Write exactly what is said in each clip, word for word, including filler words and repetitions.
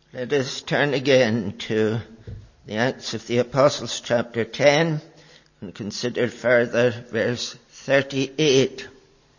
Let us turn again to the Acts of the Apostles, chapter ten, and consider further verse thirty-eight.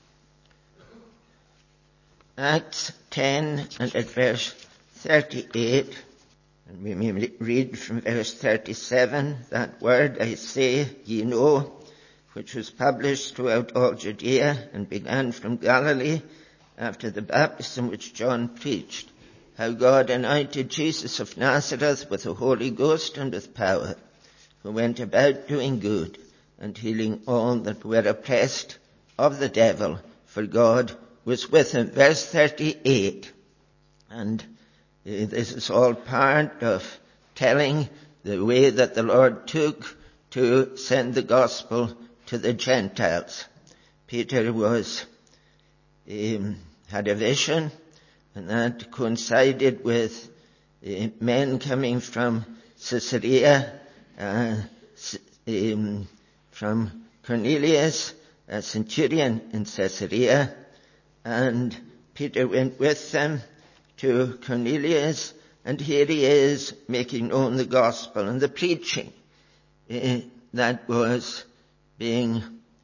Acts ten and at verse thirty-eight, and we may read from verse thirty-seven, that word I say ye know, which was published throughout all Judea and began from Galilee after the baptism which John preached, how God anointed Jesus of Nazareth with the Holy Ghost and with power, who went about doing good and healing all that were oppressed of the devil, for God was with him. Verse thirty-eight. And uh, this is all part of telling the way that the Lord took to send the gospel to the Gentiles. Peter was, um, had a vision, and that coincided with uh, men coming from Caesarea, uh, um, from Cornelius, a centurion in Caesarea, and Peter went with them to Cornelius, and here he is making known the gospel and the preaching uh, that was being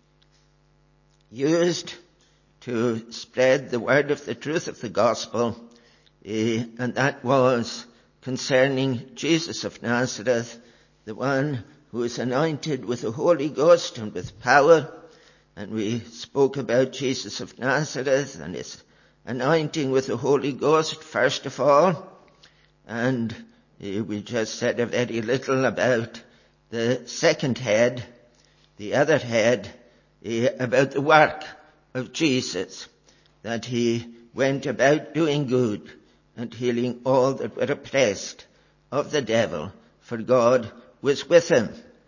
used to spread the word of the truth of the gospel, uh, and that was concerning Jesus of Nazareth, the one who is anointed with the Holy Ghost and with power. And we spoke about Jesus of Nazareth and his anointing with the Holy Ghost first of all, and uh, we just said a very little about the second head, the other head, uh, about the work of Jesus, that he went about doing good and healing all that were oppressed of the devil, for God was with him.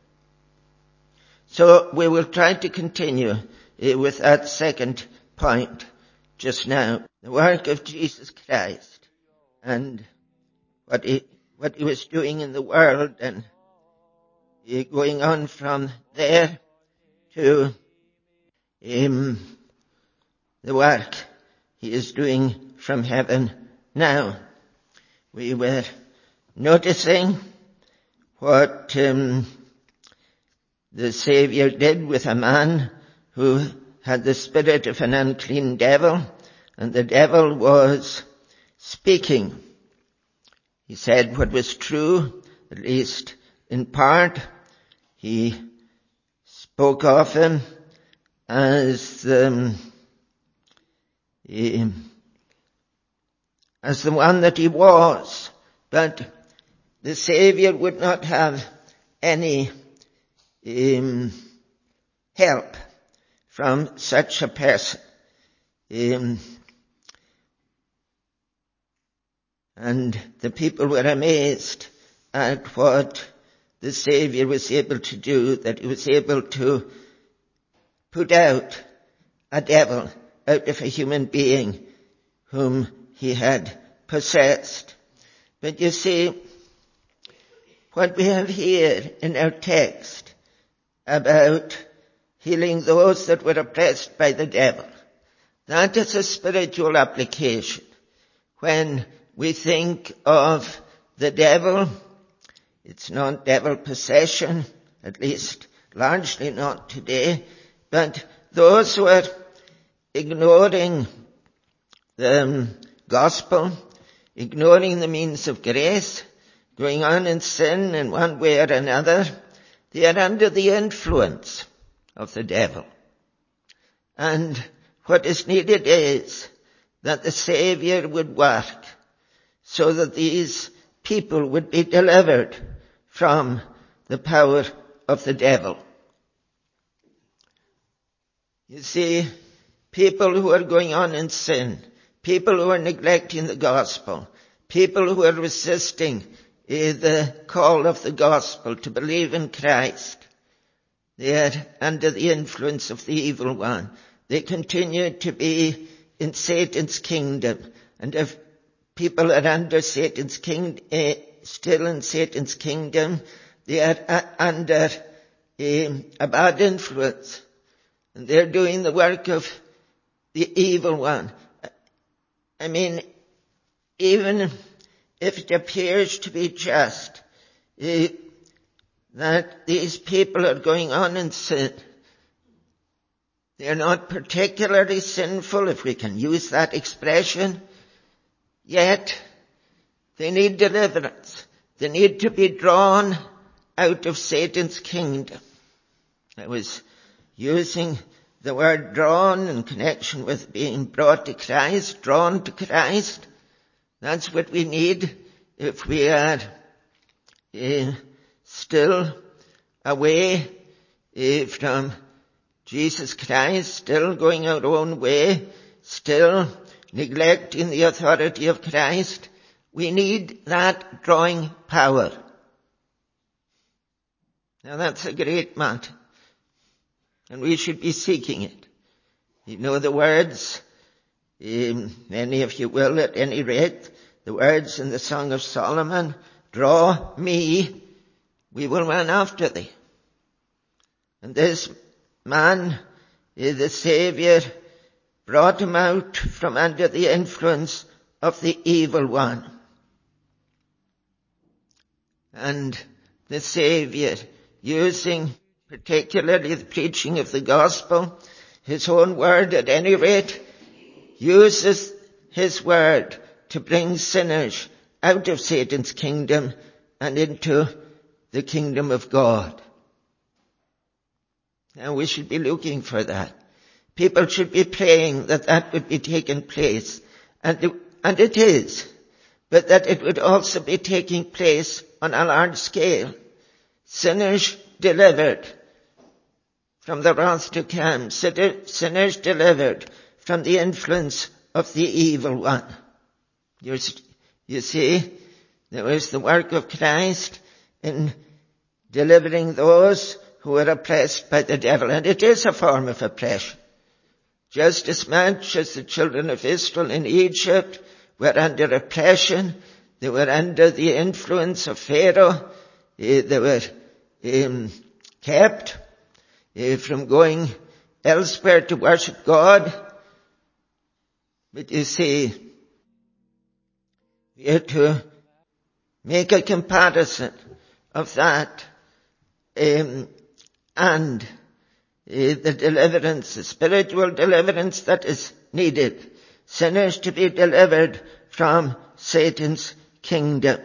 So we will try to continue uh, with that second point just now, the work of Jesus Christ and what he, what he was doing in the world, and uh, going on from there to um, the work he is doing from heaven now. We were noticing what um, the Saviour did with a man who had the spirit of an unclean devil, and the devil was speaking. He said what was true, at least in part. He spoke of him as um, as the one that he was, but the Saviour would not have any um, help from such a person. Um, and the people were amazed at what the Saviour was able to do, that he was able to put out a devil out of a human being whom he had possessed. But you see, what we have here in our text about healing those that were oppressed by the devil, that is a spiritual application. When we think of the devil, it's not devil possession, at least largely not today, but those who are ignoring the gospel, ignoring the means of grace, going on in sin in one way or another, they are under the influence of the devil. And what is needed is that the Saviour would work so that these people would be delivered from the power of the devil. You see, people who are going on in sin, people who are neglecting the gospel, people who are resisting uh, the call of the gospel to believe in Christ, they are under the influence of the evil one. They continue to be in Satan's kingdom. And if people are under Satan's kingdom, uh, still in Satan's kingdom, they are uh, under uh, a bad influence. And they're doing the work of the evil one. I mean, even if it appears to be just uh, that these people are going on in sin, they're not particularly sinful, if we can use that expression, yet they need deliverance. They need to be drawn out of Satan's kingdom. I was using the word drawn in connection with being brought to Christ, drawn to Christ. That's what we need if we are uh, still away uh, from Jesus Christ, still going our own way, still neglecting the authority of Christ. We need that drawing power. Now that's a great matter, and we should be seeking it. You know the words, um, many of you will at any rate, the words in the Song of Solomon, draw me, we will run after thee. And this man, the Saviour, brought him out from under the influence of the evil one. And the Saviour, using particularly the preaching of the gospel, his own word at any rate, uses his word to bring sinners out of Satan's kingdom and into the kingdom of God. Now we should be looking for that. People should be praying that that would be taking place. And, the, and it is. But that it would also be taking place on a large scale. Sinners delivered from the wrath to come. Sinners delivered from the influence of the evil one. You, you see, there was the work of Christ in delivering those who were oppressed by the devil. And it is a form of oppression. Just as much as the children of Israel in Egypt were under oppression, they were under the influence of Pharaoh, they were um, kept uh, from going elsewhere to worship God. But you see, we have to make a comparison of that um, and uh, the deliverance, the spiritual deliverance that is needed. Sinners to be delivered from Satan's kingdom.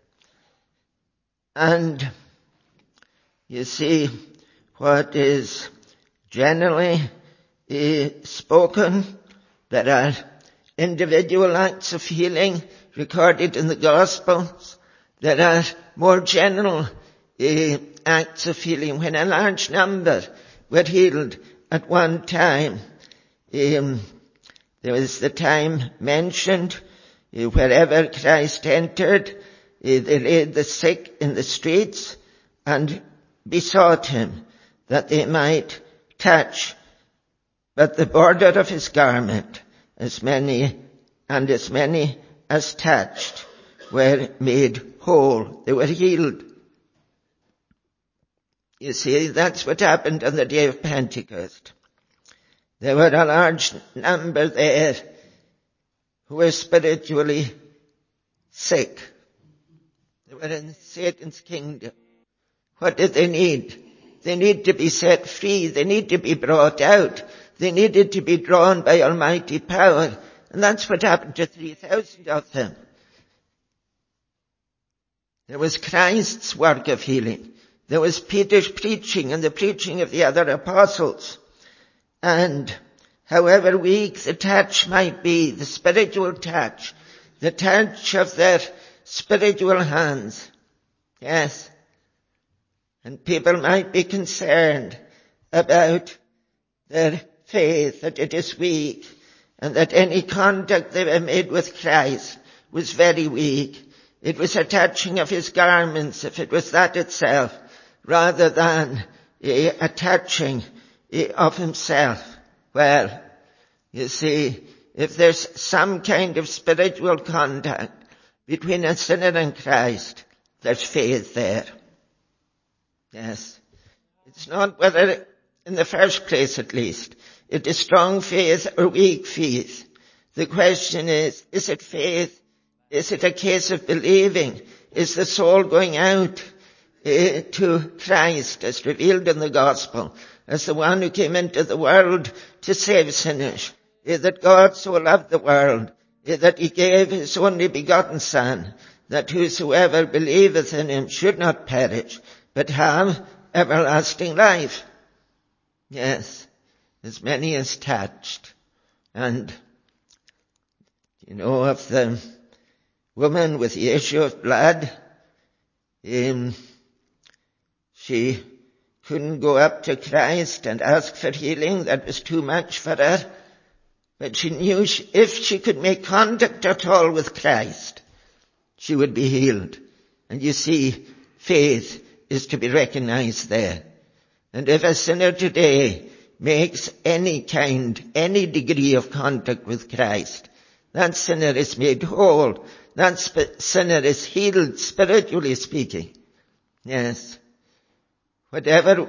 And you see, what is generally uh, spoken, there are individual acts of healing recorded in the Gospels. There are more general uh, acts of healing when a large number were healed at one time. Um, there was the time mentioned uh, wherever Christ entered, uh, they laid the sick in the streets and besought him that they might touch but the border of his garment. As many and as many as touched were made whole. They were healed. You see, that's what happened on the day of Pentecost. There were a large number there who were spiritually sick. They were in Satan's kingdom. What did they need? They need to be set free. They need to be brought out. They needed to be drawn by almighty power. And that's what happened to three thousand of them. There was Christ's work of healing. There was Peter's preaching and the preaching of the other apostles. And however weak the touch might be, the spiritual touch, the touch of their spiritual hands, yes, and people might be concerned about their faith, that it is weak, and that any contact they were made with Christ was very weak. It was a touching of his garments, if it was that itself, rather than a, a touching of himself. Well, you see, if there's some kind of spiritual contact between a sinner and Christ, there's faith there. Yes. It's not whether, in the first place at least, it is strong faith or weak faith. The question is, is it faith Is it a case of believing? Is the soul going out uh, to Christ as revealed in the gospel, as the one who came into the world to save sinners? Uh, that God so loved the world, uh, that he gave his only begotten Son, that whosoever believeth in him should not perish, but have everlasting life. Yes, as many as touched. And you know of the woman with the issue of blood, um, she couldn't go up to Christ and ask for healing. That was too much for her. But she knew she, if she could make contact at all with Christ, she would be healed. And you see, faith is to be recognized there. And if a sinner today makes any kind, any degree of contact with Christ, that sinner is made whole. That sp- sinner is healed, spiritually speaking. Yes. Whatever,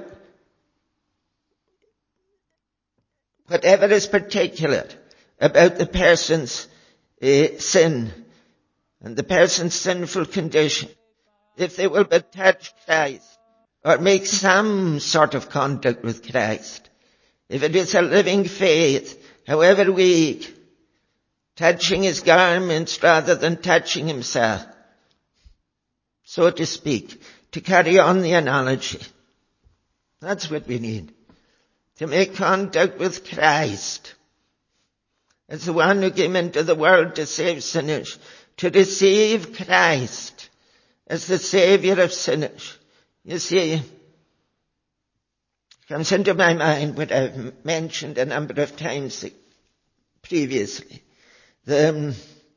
whatever is particular about the person's uh, sin and the person's sinful condition, if they will but touch Christ or make some sort of contact with Christ, if it is a living faith, however weak, touching his garments rather than touching himself, so to speak, to carry on the analogy. That's what we need. To make contact with Christ as the one who came into the world to save sinners, to receive Christ as the Savior of sinners. You see, comes into my mind what I've mentioned a number of times previously. The um,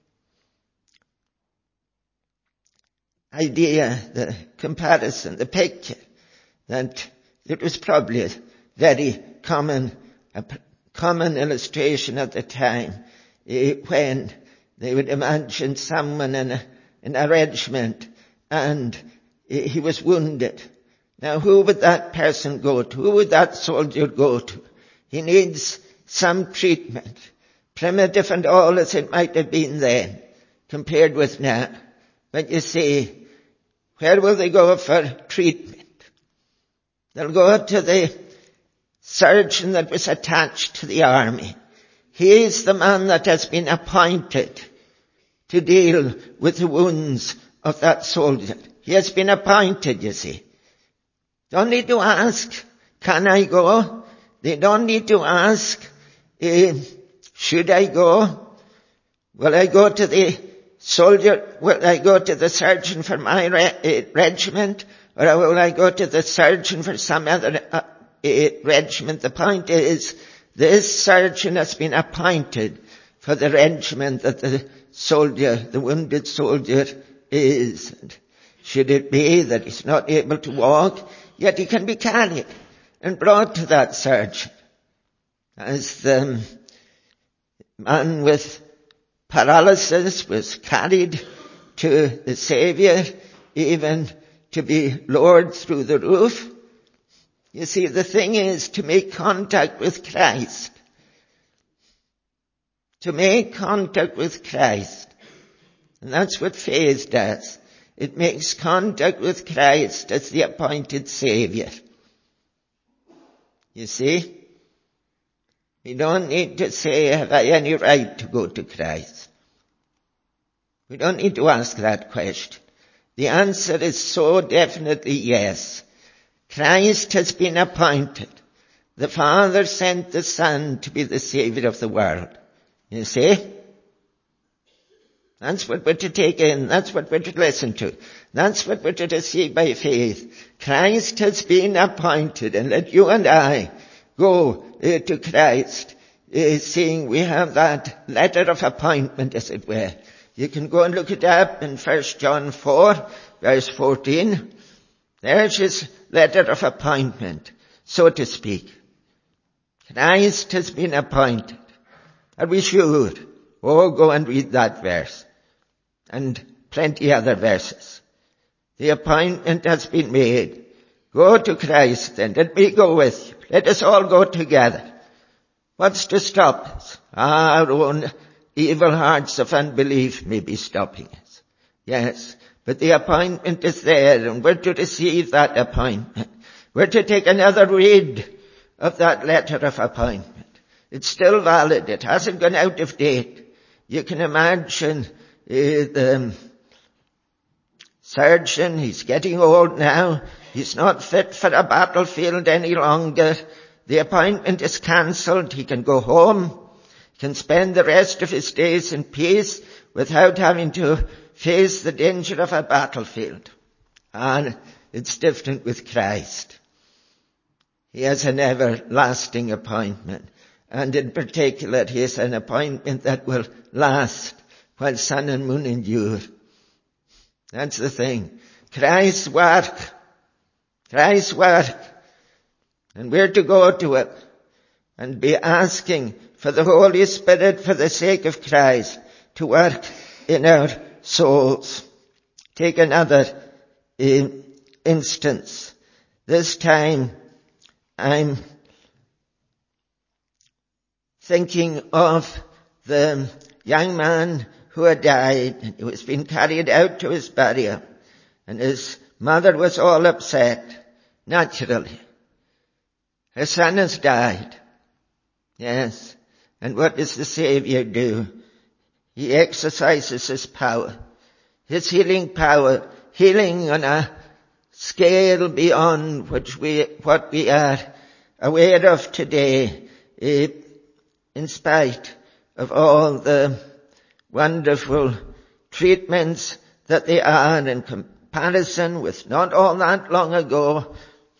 idea, the comparison, the picture, that it was probably a very common, a common illustration at the time, eh, when they would imagine someone in a, in a regiment and eh, he was wounded. Now who would that person go to? Who would that soldier go to? He needs some treatment. Primitive and all as it might have been then, compared with now. But you see, where will they go for treatment? They'll go to the surgeon that was attached to the army. He is the man that has been appointed to deal with the wounds of that soldier. He has been appointed, you see. Don't need to ask, can I go? They don't need to ask, eh, should I go? Will I go to the soldier? Will I go to the surgeon for my re- uh, regiment? Or will I go to the surgeon for some other uh, uh, regiment? The point is, this surgeon has been appointed for the regiment that the soldier, the wounded soldier is. And should it be that he's not able to walk, yet he can be carried and brought to that surgeon. As the man with paralysis was carried to the Savior, even to be lowered through the roof. You see, the thing is to make contact with Christ. To make contact with Christ. And that's what faith does. It makes contact with Christ as the appointed Savior. You see? We don't need to say, have I any right to go to Christ? We don't need to ask that question. The answer is so definitely yes. Christ has been appointed. The Father sent the Son to be the Savior of the world. You see? That's what we're to take in. That's what we're to listen to. That's what we're to receive by faith. Christ has been appointed, and let you and I go uh, to Christ, uh, seeing we have that letter of appointment, as it were. You can go and look it up in First John four, verse fourteen. There's his letter of appointment, so to speak. Christ has been appointed. And we should. Oh, go and read that verse. And plenty other verses. The appointment has been made. Go to Christ then. Let me go with you. Let us all go together. What's to stop us? Our own evil hearts of unbelief may be stopping us. Yes, but the appointment is there, and we're to receive that appointment. We're to take another read of that letter of appointment. It's still valid. It hasn't gone out of date. You can imagine uh, the surgeon, he's getting old now. He's not fit for a battlefield any longer. The appointment is cancelled. He can go home. He can spend the rest of his days in peace without having to face the danger of a battlefield. And it's different with Christ. He has an everlasting appointment. And in particular, he has an appointment that will last while sun and moon endure. That's the thing. Christ's work. Christ's work. And we're to go to it and be asking for the Holy Spirit, for the sake of Christ, to work in our souls. Take another uh, instance. This time I'm thinking of the young man who had died. He was being carried out to his burial, and his mother was all upset, naturally. Her son has died. Yes. And what does the Saviour do? He exercises his power, his healing power, healing on a scale beyond which we, what we are aware of today, in spite of all the wonderful treatments that they are in comparison with not all that long ago.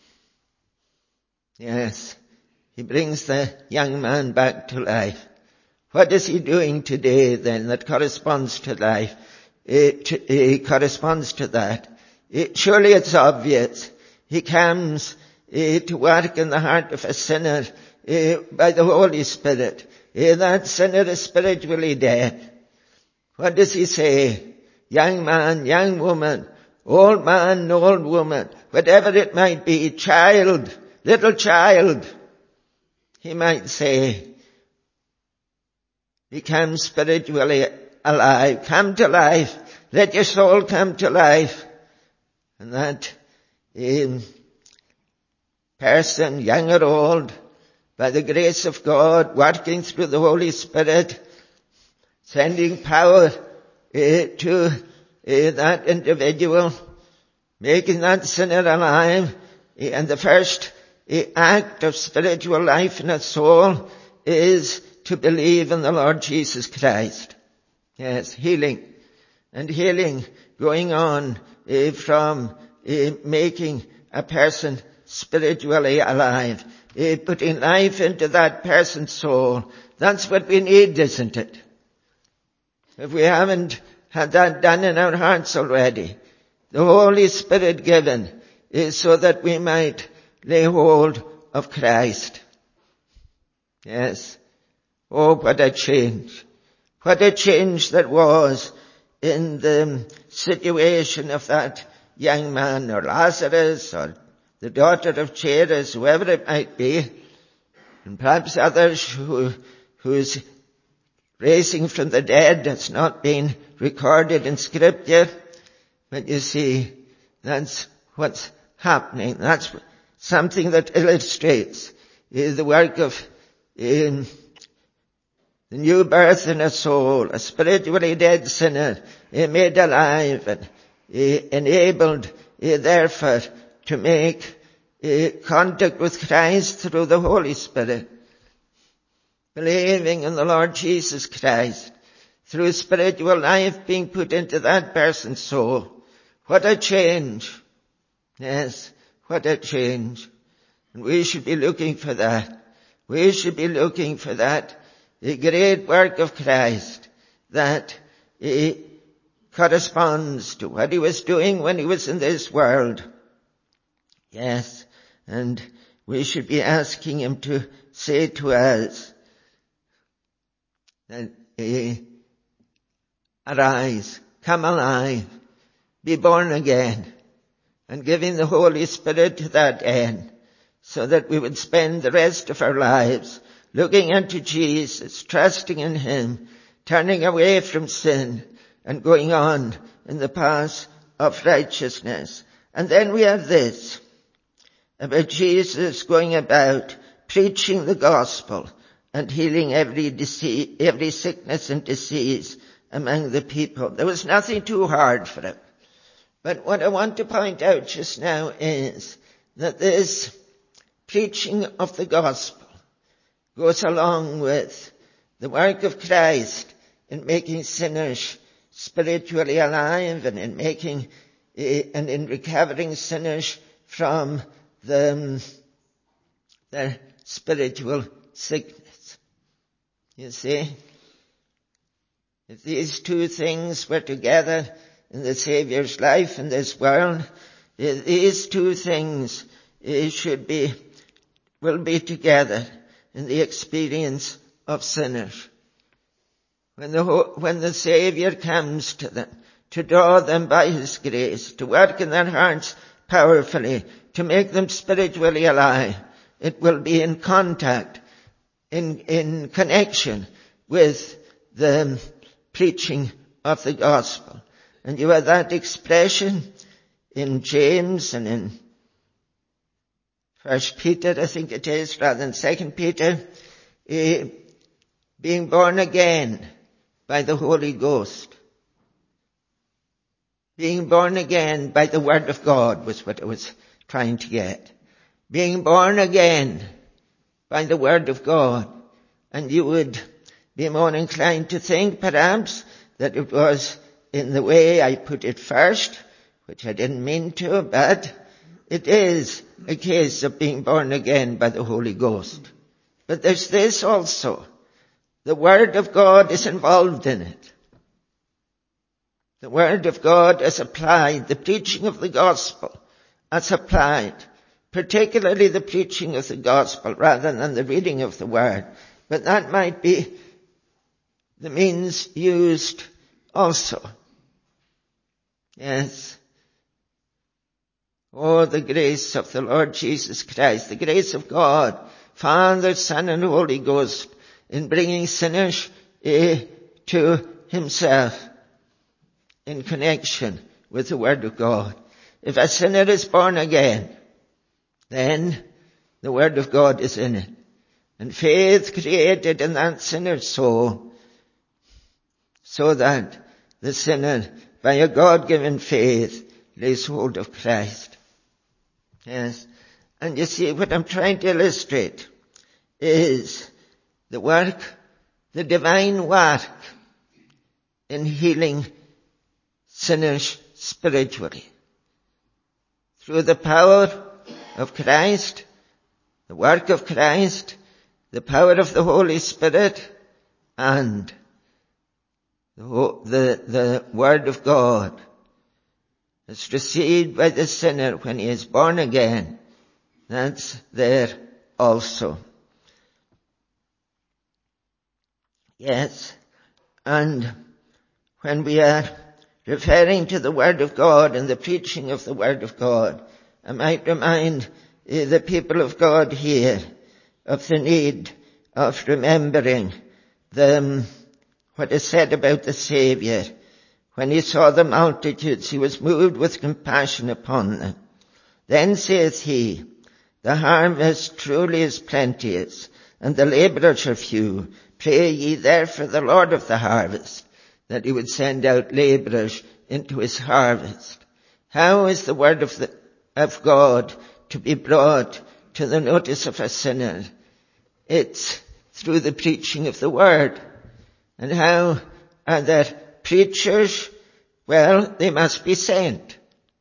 Yes, he brings the young man back to life. What is he doing today then that corresponds to life? It, it corresponds to that. It, surely it's obvious. He comes uh, to work in the heart of a sinner uh, by the Holy Spirit. Uh, that sinner is spiritually dead. What does he say? Young man, young woman, old man, old woman, whatever it might be, child, little child, he might say, become spiritually alive, come to life, let your soul come to life. And that um, person, young or old, by the grace of God, working through the Holy Spirit, sending power uh, to uh, that individual, making that sinner alive, uh, and the first uh, act of spiritual life in a soul is to believe in the Lord Jesus Christ. Yes, healing. And healing going on uh, from uh, making a person spiritually alive, uh, putting life into that person's soul. That's what we need, isn't it? If we haven't had that done in our hearts already, the Holy Spirit given is so that we might lay hold of Christ. Yes. Oh, what a change. What a change that was in the situation of that young man, or Lazarus, or the daughter of Jairus, whoever it might be, and perhaps others who, whose raising from the dead has not been recorded in Scripture. But you see, that's what's happening. That's something that illustrates uh, the work of um, the new birth in a soul, a spiritually dead sinner, uh, made alive and uh, enabled, uh, therefore, to make uh, contact with Christ through the Holy Spirit. Believing in the Lord Jesus Christ, through spiritual life being put into that person's soul. What a change. Yes, what a change. And we should be looking for that. We should be looking for that. The great work of Christ that uh, corresponds to what he was doing when he was in this world. Yes, and we should be asking him to say to us that uh, arise, come alive, be born again, and giving the Holy Spirit to that end, so that we would spend the rest of our lives looking unto Jesus, trusting in him, turning away from sin and going on in the path of righteousness. And then we have this about Jesus going about preaching the gospel and healing every disease, every sickness and disease among the people. There was nothing too hard for him. But what I want to point out just now is that this preaching of the gospel goes along with the work of Christ in making sinners spiritually alive and in making and in recovering sinners from the, their spiritual sickness. You see, if these two things were together in the Saviour's life in this world, these two things should be, will be together in the experience of sinners. When the, when the Saviour comes to them, to draw them by His grace, to work in their hearts powerfully, to make them spiritually alive, it will be in contact, in, in connection with the preaching of the gospel. And you have that expression in James and in First Peter, I think it is, rather than Second Peter, eh, being born again by the Holy Ghost. Being born again by the Word of God was what I was trying to get. Being born again by the Word of God. And you would be more inclined to think, perhaps, that it was in the way I put it first, which I didn't mean to, but it is a case of being born again by the Holy Ghost. But there's this also. The Word of God is involved in it. The Word of God is applied, the preaching of the gospel as applied, particularly the preaching of the gospel rather than the reading of the Word. But that might be the means used also. Yes. Oh, the grace of the Lord Jesus Christ, the grace of God, Father, Son, and Holy Ghost, in bringing sinners eh, to Himself in connection with the Word of God. If a sinner is born again, then the Word of God is in it. And faith created in that sinner's soul, so that the sinner, by a God-given faith, lays hold of Christ. Yes. And you see, what I'm trying to illustrate is the work, the divine work in healing sinners spiritually. Through the power of Christ, the work of Christ, the power of the Holy Spirit, and the, the, the Word of God is received by the sinner when he is born again. That's there also. Yes, and when we are referring to the Word of God and the preaching of the Word of God, I might remind uh, the people of God here of the need of remembering the, what is said about the Saviour. When he saw the multitudes, he was moved with compassion upon them. Then saith he, the harvest truly is plenteous, and the labourers are few. Pray ye therefore the Lord of the harvest, that he would send out labourers into his harvest. How is the word of, the, of God to be brought to the notice of a sinner? It's through the preaching of the word. And how are there preachers? Well, they must be sent.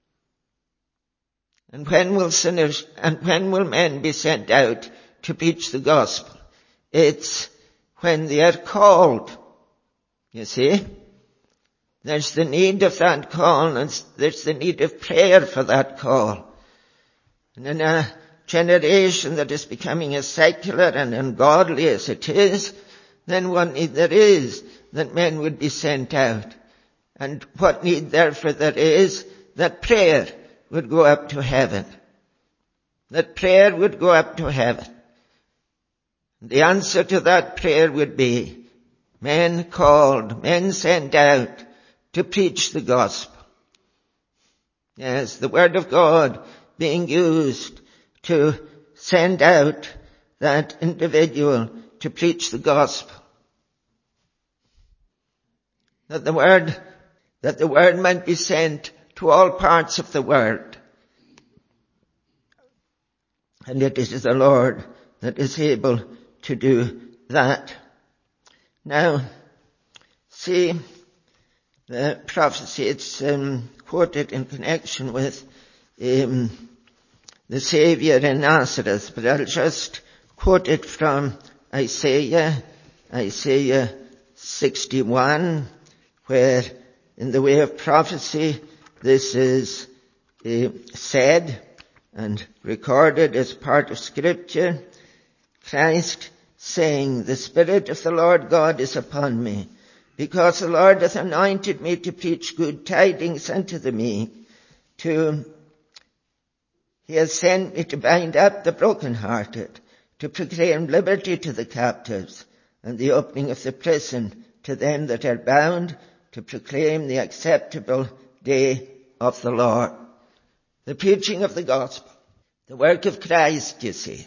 And when will sinners, and when will men be sent out to preach the gospel? It's when they are called. You see? There's the need of that call, and there's the need of prayer for that call. And in a generation that is becoming as secular and ungodly as it is, then what need there is that men would be sent out. And what need therefore there is that prayer would go up to heaven. That prayer would go up to heaven. The answer to that prayer would be, men called, men sent out to preach the gospel. Yes, the word of God being used to send out that individual to preach the gospel. That the word, that the word might be sent to all parts of the world. And it is the Lord that is able to do that. Now, see, the prophecy, it's um, quoted in connection with um, the Saviour in Nazareth, but I'll just quote it from Isaiah, Isaiah sixty-one, where in the way of prophecy this is uh, said and recorded as part of Scripture. Christ saying, "The Spirit of the Lord God is upon me, because the Lord hath anointed me to preach good tidings unto the meek, to He has sent me to bind up the brokenhearted, to proclaim liberty to the captives, and the opening of the prison to them that are bound, to proclaim the acceptable day of the Lord." The preaching of the gospel, the work of Christ, you see.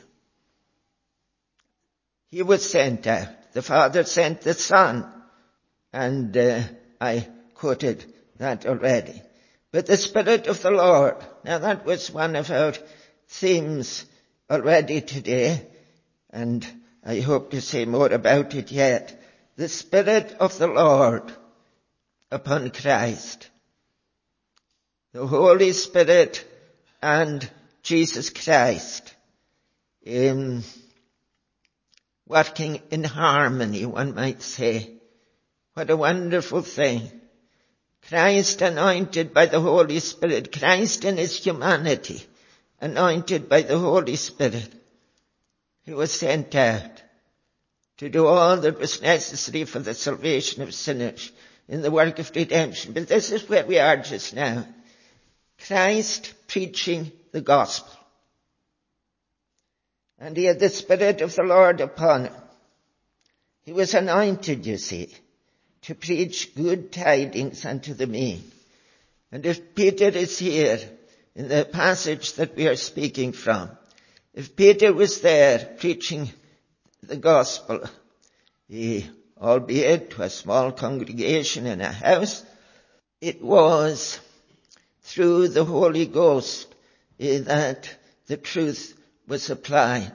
He was sent out. The Father sent the Son. And uh, I quoted that already. But the Spirit of the Lord, now that was one of our themes already today, and I hope to say more about it yet. The Spirit of the Lord upon Christ. The Holy Spirit and Jesus Christ in working in harmony, one might say. What a wonderful thing. Christ anointed by the Holy Spirit. Christ in his humanity, anointed by the Holy Spirit. He was sent out to do all that was necessary for the salvation of sinners in the work of redemption. But this is where we are just now. Christ preaching the gospel. And he had the Spirit of the Lord upon him. He was anointed, you see, to preach good tidings unto the meek. And if Peter is here in the passage that we are speaking from, if Peter was there preaching the gospel, he, albeit to a small congregation in a house, it was through the Holy Ghost that the truth was applied.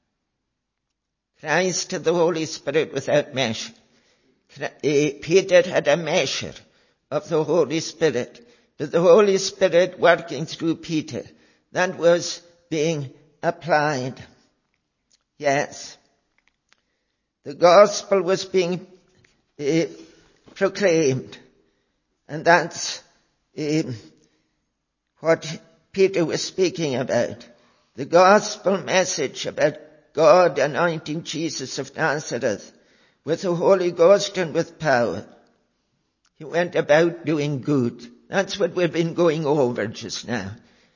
Christ had the Holy Spirit without measure. Peter had a measure of the Holy Spirit, but the Holy Spirit working through Peter, that was being applied. Yes. The gospel was being uh, proclaimed, and that's uh, what Peter was speaking about. The gospel message about God anointing Jesus of Nazareth with the Holy Ghost and with power. He went about doing good. That's what we've been going over just now.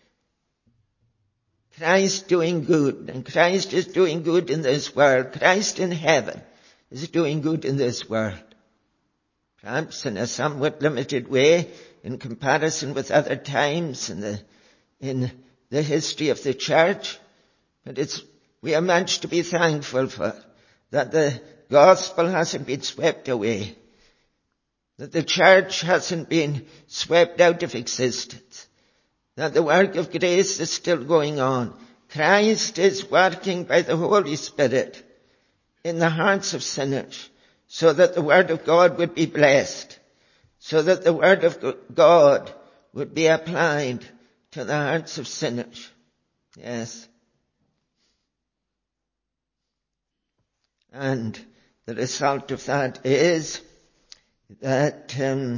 Christ doing good, and Christ is doing good in this world. Christ in heaven is doing good in this world. Perhaps in a somewhat limited way in comparison with other times in the, in the history of the church. But it's, we are much to be thankful for, that the gospel hasn't been swept away, that the church hasn't been swept out of existence, that the work of grace is still going on. Christ is working by the Holy Spirit in the hearts of sinners, so that the word of God would be blessed, so that the word of God would be applied to the hearts of sinners. Yes. And the result of that is that um,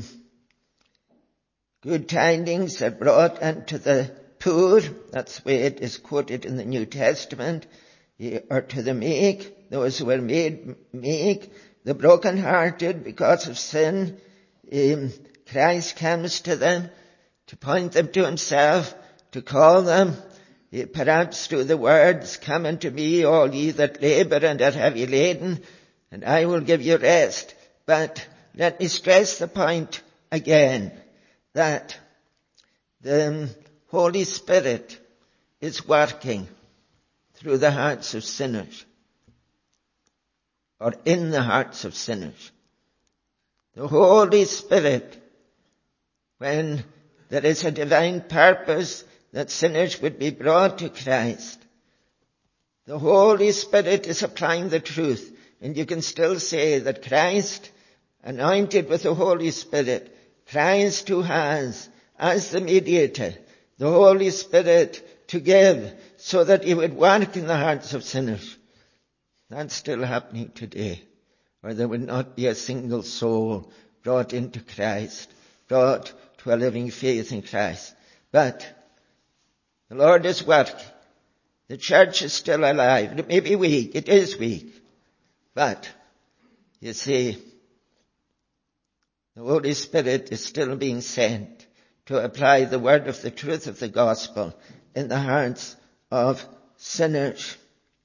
good tidings are brought unto the poor. That's the way it is quoted in the New Testament. Or to the meek, those who are made meek, the brokenhearted because of sin. Um, Christ comes to them to point them to himself, to call them, uh, perhaps through the words, "Come unto me, all ye that labour and are heavy laden, and I will give you rest." But let me stress the point again, that the Holy Spirit is working through the hearts of sinners, or in the hearts of sinners. The Holy Spirit, when there is a divine purpose that sinners would be brought to Christ, the Holy Spirit is applying the truth. And you can still say that Christ, anointed with the Holy Spirit, Christ who has, as the mediator, the Holy Spirit to give so that he would work in the hearts of sinners. That's still happening today, or there would not be a single soul brought into Christ, brought to a living faith in Christ. But the Lord is working. The church is still alive. It may be weak. It is weak. But, you see, the Holy Spirit is still being sent to apply the word of the truth of the gospel in the hearts of sinners.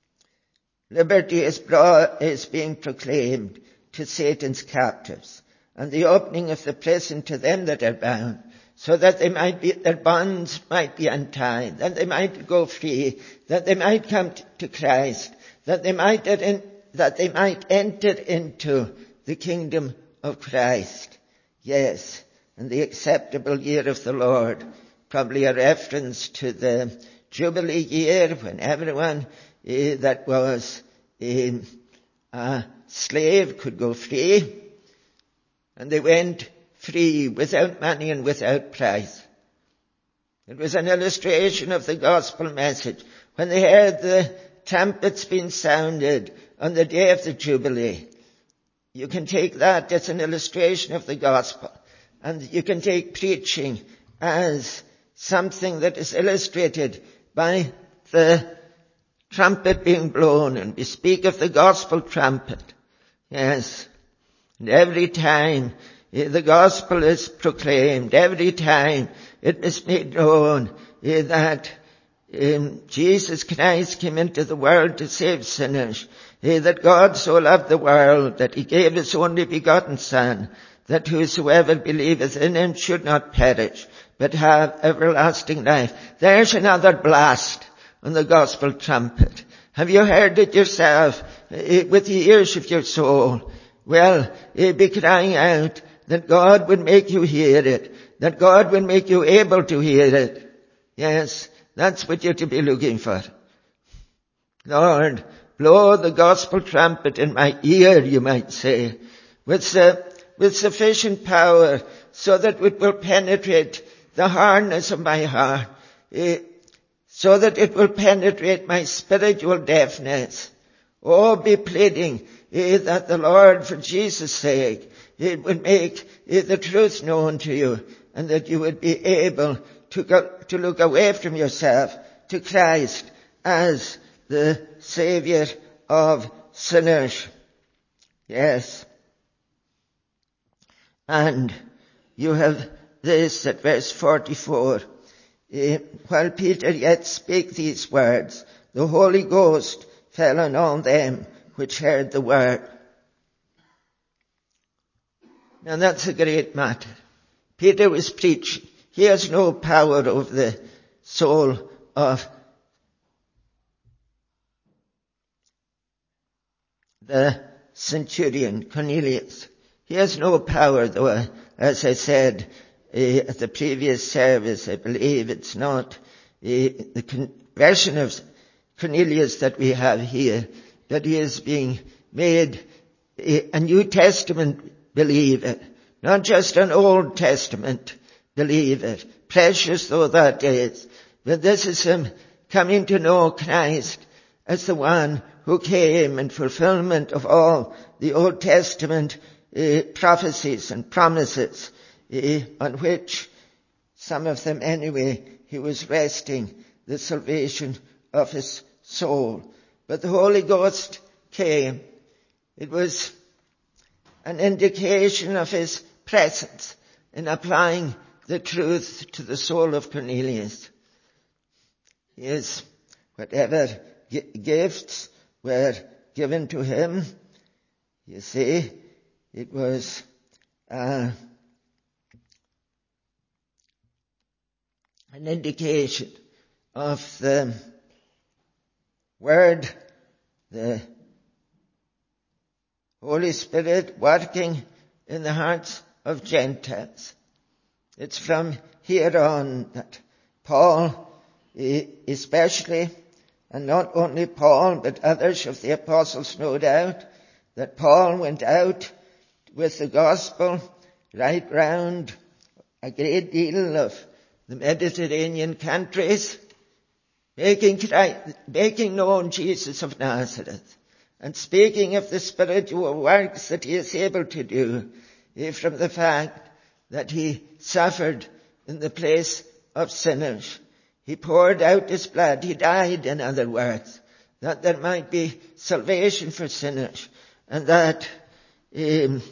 Liberty is, brought, is being proclaimed to Satan's captives, and the opening of the prison to them that are bound, so that they might be, their bonds might be untied, that they might go free, that they might come to Christ, that they might in, that they might enter into the kingdom of Christ. Yes, and the acceptable year of the Lord, probably a reference to the Jubilee year when everyone uh, that was uh, a slave could go free, and they went free without money and without price. It was an illustration of the gospel message. When they heard the trumpets being sounded on the day of the Jubilee, you can take that as an illustration of the gospel. And you can take preaching as something that is illustrated by the trumpet being blown. And we speak of the gospel trumpet. Yes. And every time the gospel is proclaimed, every time it is made known that Um, Jesus Christ came into the world to save sinners, eh, that God so loved the world that he gave his only begotten Son, that whosoever believeth in him should not perish, but have everlasting life. There's another blast on the gospel trumpet. Have you heard it yourself eh, with the ears of your soul? Well, eh, be crying out that God would make you hear it, that God would make you able to hear it. Yes. That's what you're to be looking for. Lord, blow the gospel trumpet in my ear, you might say, with, uh, with sufficient power so that it will penetrate the hardness of my heart, uh, so that it will penetrate my spiritual deafness. Oh, be pleading uh, that the Lord, for Jesus' sake, it would make uh, the truth known to you, and that you would be able to go, to look away from yourself to Christ as the Savior of sinners. Yes. And you have this at verse forty-four. Uh, while Peter yet spake these words, the Holy Ghost fell on all them which heard the word. Now that's a great matter. Peter was preaching. He has no power over the soul of the centurion Cornelius. He has no power, though, as I said uh, at the previous service, I believe it's not uh, the conversion of Cornelius that we have here, but he is being made a New Testament believer, not just an Old Testament believer, precious though that is. But this is him coming to know Christ as the one who came in fulfillment of all the Old Testament uh, prophecies and promises, uh, on which, some of them anyway, he was resting the salvation of his soul. But the Holy Ghost came. It was an indication of his presence in applying the truth to the soul of Cornelius. Yes, whatever g- gifts were given to him, you see, It was uh, an indication of the Word, the Holy Spirit working in the hearts of Gentiles. It's from here on that Paul, especially, and not only Paul, but others of the apostles, no doubt, that Paul went out with the gospel right round a great deal of the Mediterranean countries, making, making known Jesus of Nazareth, and speaking of the spiritual works that he is able to do, from the fact that he suffered in the place of sinners. He poured out his blood. He died, in other words, that there might be salvation for sinners, and that um,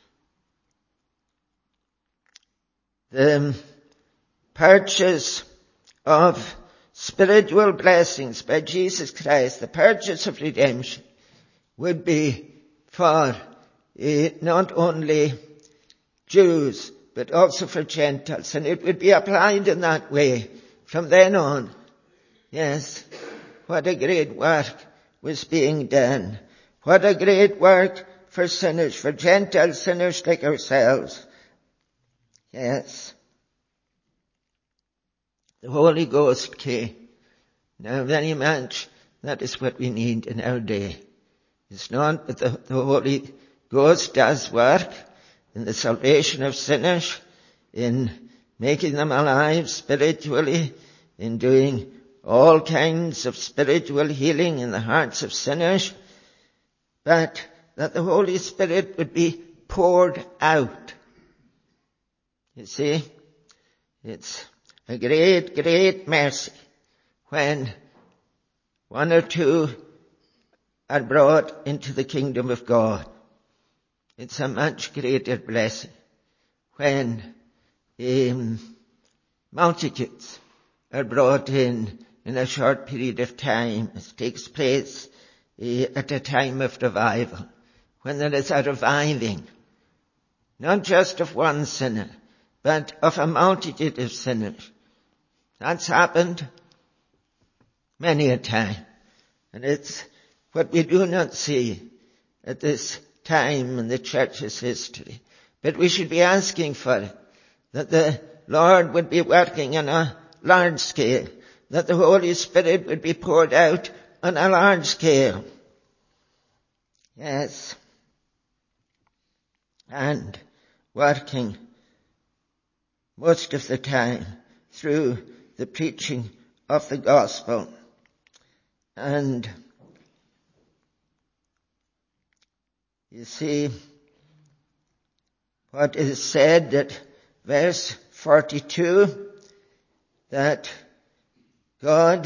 the purchase of spiritual blessings by Jesus Christ, the purchase of redemption, would be for uh, not only Jews, but also for Gentiles. And it would be applied in that way from then on. Yes, what a great work was being done. What a great work for sinners, for Gentile sinners like ourselves. Yes. The Holy Ghost came. Now very much that is what we need in our day. It's not that the, the Holy Ghost does work in the salvation of sinners, in making them alive spiritually, in doing all kinds of spiritual healing in the hearts of sinners, but that the Holy Spirit would be poured out. You see, it's a great, great mercy when one or two are brought into the kingdom of God. It's a much greater blessing when um, multitudes are brought in in a short period of time, as takes place uh, at a time of revival, when there is a reviving, not just of one sinner, but of a multitude of sinners. That's happened many a time, and it's what we do not see at this time in the church's history. But we should be asking for it, that the Lord would be working on a large scale, that the Holy Spirit would be poured out on a large scale. Yes. And working most of the time through the preaching of the gospel. And you see what is said at verse forty-two, that God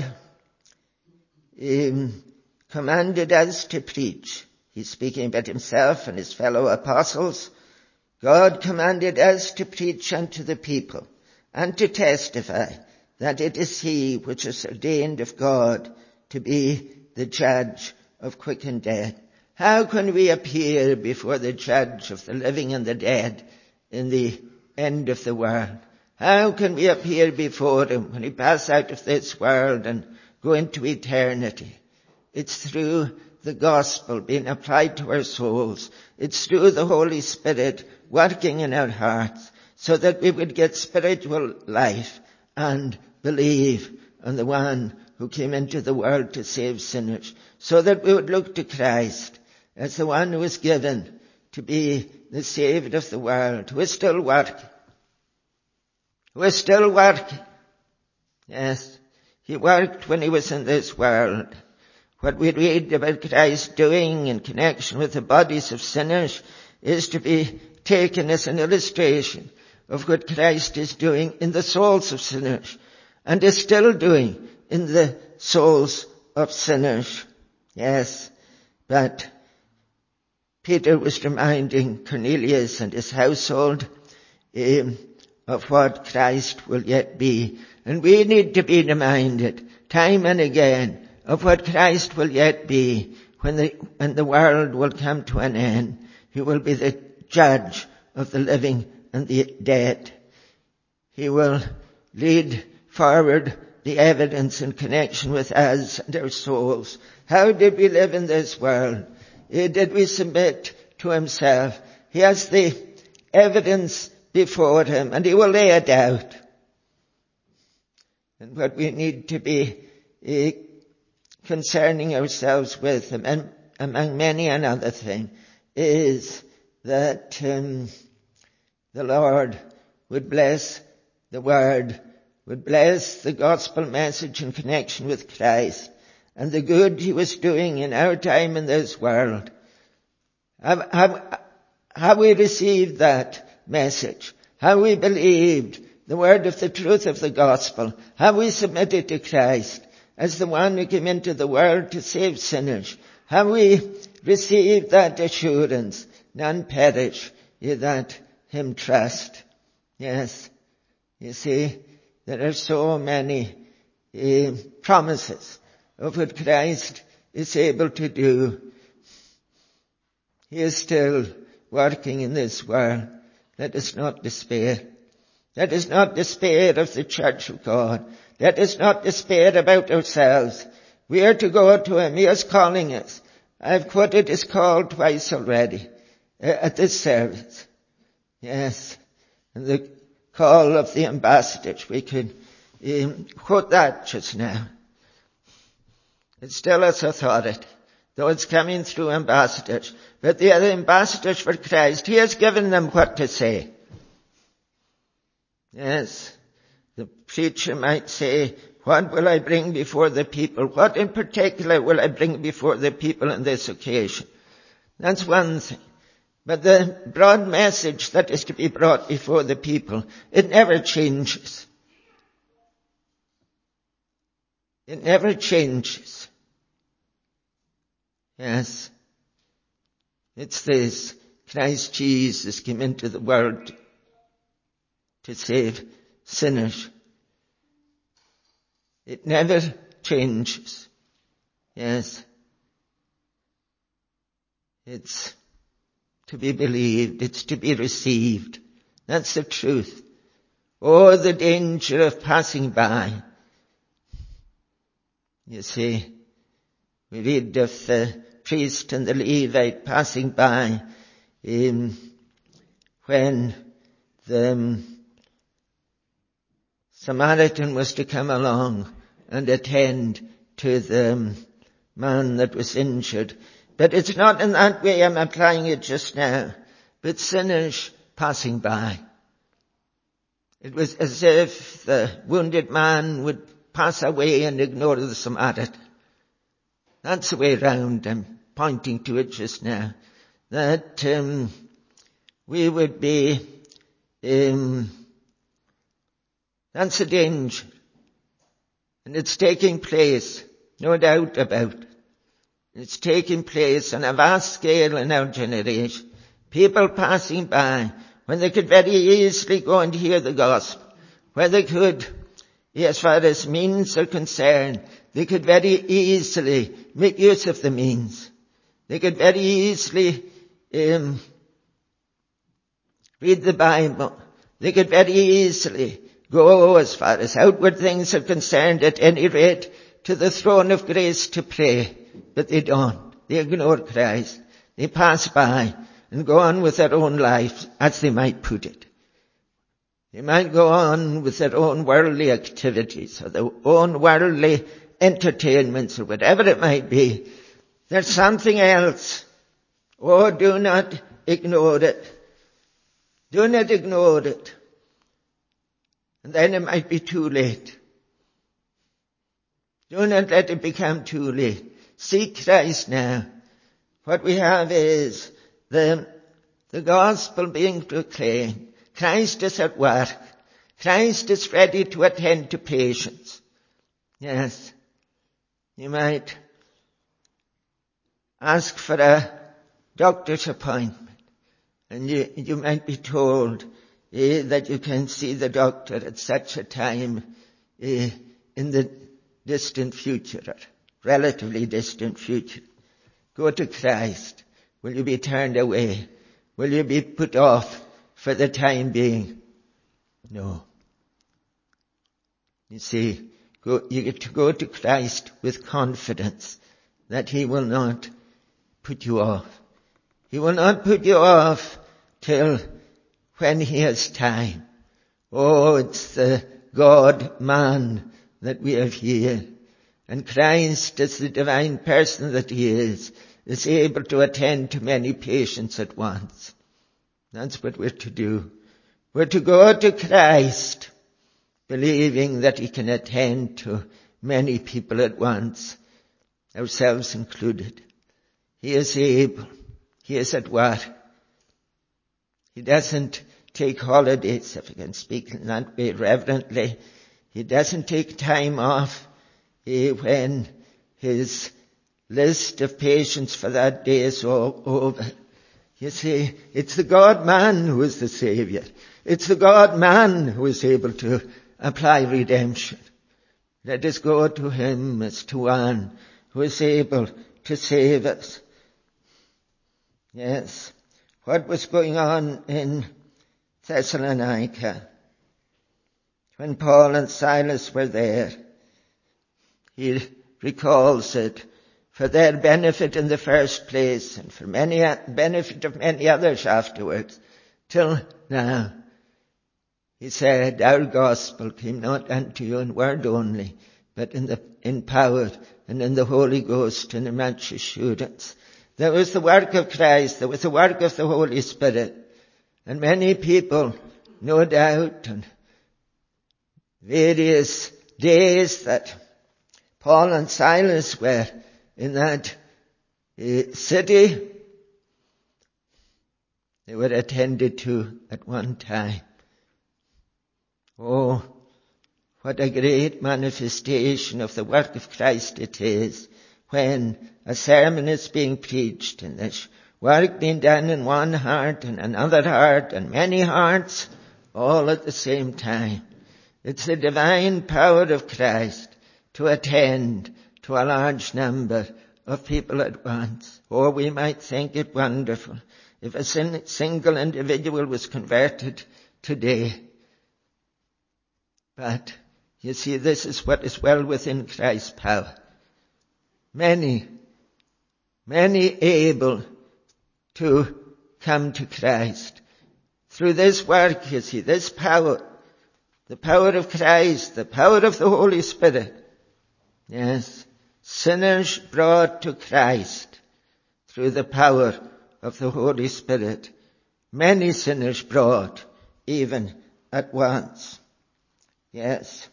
um, commanded us to preach. He's speaking about himself and his fellow apostles. God commanded us to preach unto the people and to testify that it is he which is ordained of God to be the judge of quick and dead. How can we appear before the judge of the living and the dead in the end of the world? How can we appear before him when we pass out of this world and go into eternity? It's through the gospel being applied to our souls. It's through the Holy Spirit working in our hearts so that we would get spiritual life and believe on the one who came into the world to save sinners, so that we would look to Christ as the one who was given to be the Saviour of the world, who is still working. Who is still working. Yes, he worked when he was in this world. What we read about Christ doing in connection with the bodies of sinners is to be taken as an illustration of what Christ is doing in the souls of sinners and is still doing in the souls of sinners. Yes, but Peter was reminding Cornelius and his household um, of what Christ will yet be. And we need to be reminded time and again of what Christ will yet be when the, when the world will come to an end. He will be the judge of the living and the dead. He will lead forward the evidence in connection with us and our souls. How did we live in this world? Did we submit to himself? He has the evidence before him, and he will lay it out. And what we need to be uh, concerning ourselves with, and among many another thing, is that um, the Lord would bless the word, would bless the gospel message in connection with Christ and the good he was doing in our time in this world. Have, have, have we received that message? Have we believed the word of the truth of the gospel? Have we submitted to Christ as the one who came into the world to save sinners? Have we received that assurance? None perish, ye that him trust. Yes. You see, there are so many uh, promises of what Christ is able to do. He is still working in this world. Let us not despair. Let us not despair of the church of God. Let us not despair about ourselves. We are to go to him. He is calling us. I've quoted his call twice already uh, at this service. Yes. And the call of the ambassadors. We could um, quote that just now. It still has authority, though it's coming through ambassadors. But the other ambassadors for Christ, he has given them what to say. Yes. The preacher might say, what will I bring before the people? What in particular will I bring before the people on this occasion? That's one thing. But the broad message that is to be brought before the people, it never changes. It never changes. Yes. It's this. Christ Jesus came into the world to save sinners. It never changes. Yes. It's to be believed. It's to be received. That's the truth. Oh, the danger of passing by. You see, we read of the priest and the Levite passing by um, when the um, Samaritan was to come along and attend to the um, man that was injured. But it's not in that way I'm applying it just now, but sinners passing by. It was as if the wounded man would pass away and ignore the Samaritan. That's the way round I'm pointing to it just now. That um, we would be, um, that's a danger. And it's taking place, no doubt about it. It's taking place on a vast scale in our generation. People passing by when they could very easily go and hear the gospel. Where they could, as far as means are concerned, they could very easily make use of the means. They could very easily um, read the Bible. They could very easily go, as far as outward things are concerned, at any rate, to the throne of grace to pray. But they don't. They ignore Christ. They pass by and go on with their own life, as they might put it. They might go on with their own worldly activities or their own worldly entertainments or whatever it might be. There's something else. Oh, do not ignore it. Do not ignore it. And then it might be too late. Do not let it become too late. Seek Christ now. What we have is the, the gospel being proclaimed. Christ is at work. Christ is ready to attend to patients. Yes. You might ask for a doctor's appointment and you, you might be told eh, that you can see the doctor at such a time eh, in the distant future, or relatively distant future. Go to Christ. Will you be turned away? will you be put off for the time being? No. You see, go, you get to go to Christ with confidence that he will not put you off. He will not put you off till when he has time. Oh, it's the God-man that we have here. And Christ, as the divine person that he is, is able to attend to many patients at once. That's what we're to do. We're to go to Christ, believing that he can attend to many people at once, ourselves included. He is able. He is at work. He doesn't take holidays, if I can speak in that way reverently. He doesn't take time off eh, when his list of patients for that day is all over. You see, it's the God-man who is the Saviour. It's the God-man who is able to apply redemption. Let us go to him as to one who is able to save us. Yes. What was going on in Thessalonica when Paul and Silas were there? He recalls it for their benefit in the first place and for many benefit of many others afterwards. Till now, he said, our gospel came not unto you in word only, but in the in power and in the Holy Ghost and in much assurance. There was the work of Christ. There was the work of the Holy Spirit. And many people, no doubt, on various days that Paul and Silas were in that uh, city, they were attended to at one time. Oh, what a great manifestation of the work of Christ it is when a sermon is being preached and there's work being done in one heart and another heart and many hearts all at the same time. It's the divine power of Christ to attend to a large number of people at once. Or we might think it wonderful if a single individual was converted today. But you see, this is what is well within Christ's power. Many, many able to come to Christ. Through this work, you see, this power, the power of Christ, the power of the Holy Spirit. Yes, sinners brought to Christ through the power of the Holy Spirit. Many sinners brought, even at once. Yes.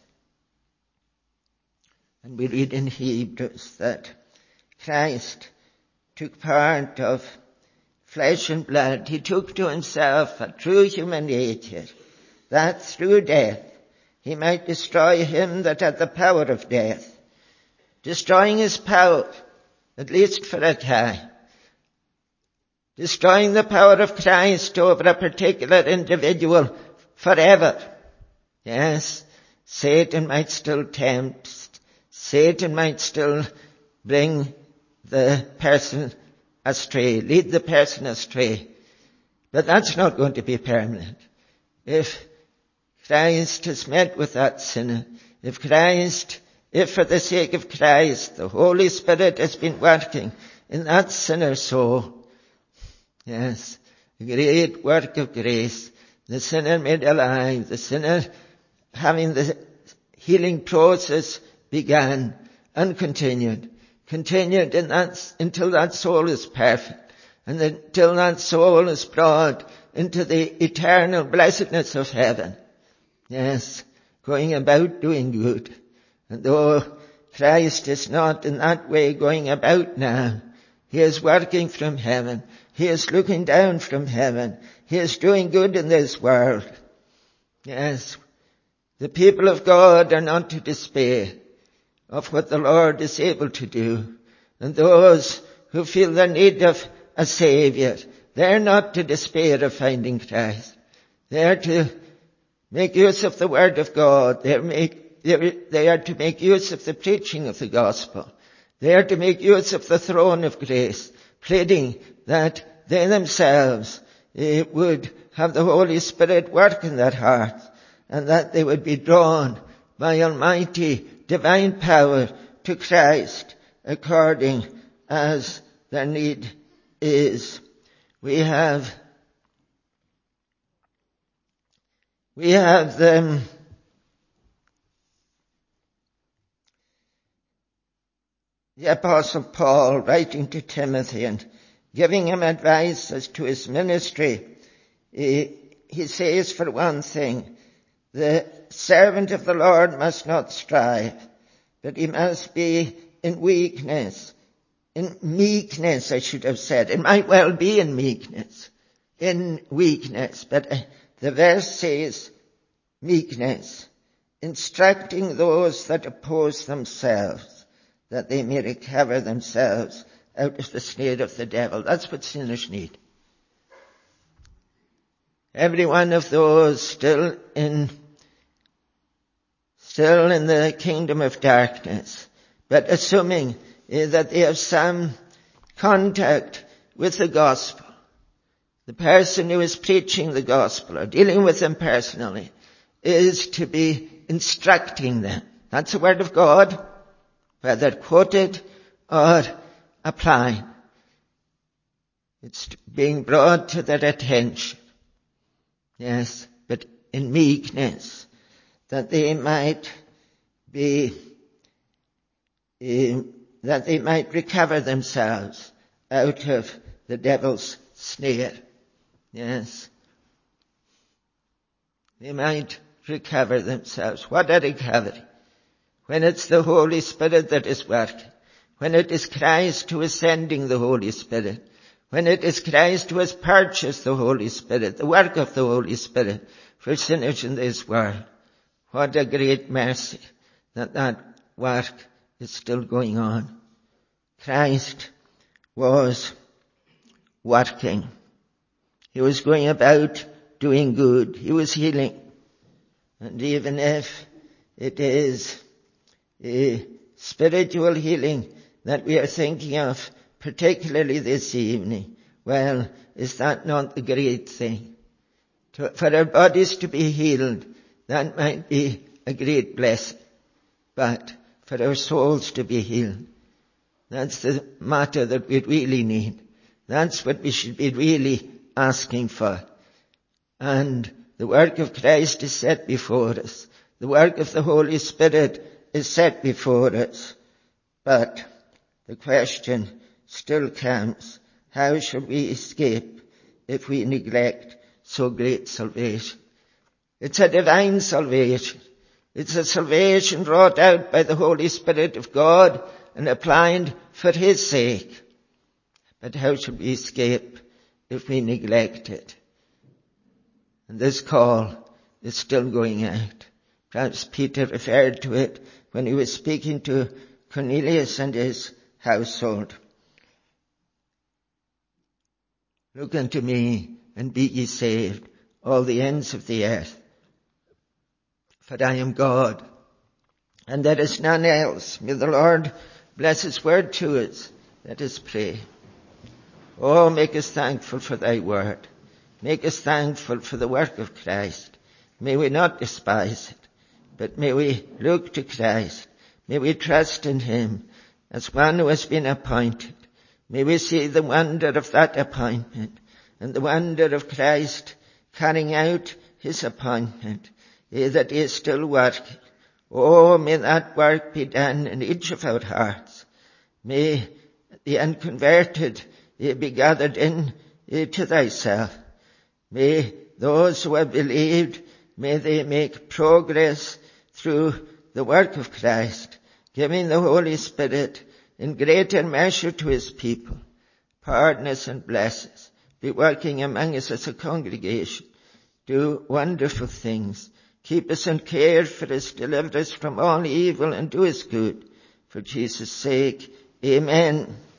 And we read in Hebrews that Christ took part of flesh and blood. He took to himself a true human nature, that through death he might destroy him that had the power of death, destroying his power, at least for a time, destroying the power of Christ over a particular individual forever. Yes, Satan might still tempt, Satan might still bring the person astray, lead the person astray. But that's not going to be permanent. If Christ has met with that sinner, if Christ, if for the sake of Christ, the Holy Spirit has been working in that sinner's soul, yes, a great work of grace, the sinner made alive, the sinner having the healing process began and continued, continued in that, until that soul is perfect, and until that soul is brought into the eternal blessedness of heaven. Yes, going about doing good. And though Christ is not in that way going about now, he is working from heaven. He is looking down from heaven. He is doing good in this world. Yes, the people of God are not to despair of what the Lord is able to do. And those who feel the need of a Saviour, they're not to despair of finding Christ. They're to make use of the Word of God. They're make, they're, they are to make use of the preaching of the gospel. They are to make use of the throne of grace, pleading that they themselves, uh, would have the Holy Spirit work in their hearts, and that they would be drawn by almighty divine power to Christ according as their need is. We have, we have the, the Apostle Paul writing to Timothy and giving him advice as to his ministry. He, he says, for one thing, the servant of the Lord must not strive, but he must be in weakness, in meekness, I should have said. It might well be in meekness, in weakness, but uh, the verse says meekness, instructing those that oppose themselves, that they may recover themselves out of the snare of the devil. That's what sinners need. Every one of those still in still in the kingdom of darkness, but assuming uh, that they have some contact with the gospel. The person who is preaching the gospel or dealing with them personally is to be instructing them. That's the word of God, whether quoted or applied. It's being brought to their attention. Yes, but in meekness, that they might be, uh, that they might recover themselves out of the devil's snare. Yes. They might recover themselves. What a recovery. When it's the Holy Spirit that is working. When it is Christ who is sending the Holy Spirit. When it is Christ who has purchased the Holy Spirit, the work of the Holy Spirit for sinners in this world. What a great mercy that that work is still going on. Christ was working. He was going about doing good. He was healing. And even if it is a spiritual healing that we are thinking of, particularly this evening, well, is that not the great thing? To, for our bodies to be healed, that might be a great blessing. But for our souls to be healed, that's the matter that we really need. That's what we should be really asking for. And the work of Christ is set before us. The work of the Holy Spirit is set before us. But the question still comes, how shall we escape if we neglect so great salvation? It's a divine salvation. It's a salvation wrought out by the Holy Spirit of God and applied for His sake. But how shall we escape if we neglect it? And this call is still going out. Perhaps Peter referred to it when he was speaking to Cornelius and his household. Look unto me and be ye saved, all the ends of the earth. For I am God, and there is none else. May the Lord bless His word to us. Let us pray. Oh, make us thankful for Thy word. Make us thankful for the work of Christ. May we not despise it, but may we look to Christ. May we trust in Him as one who has been appointed. May we see the wonder of that appointment and the wonder of Christ carrying out His appointment, that He is still working. Oh, may that work be done in each of our hearts. May the unconverted be gathered in to Thyself. May those who have believed, may they make progress through the work of Christ, giving the Holy Spirit in greater measure to His people. Pardon us and bless us. Be working among us as a congregation. Do wonderful things. Keep us in care for us. Deliver us from all evil and do us good. For Jesus' sake, amen.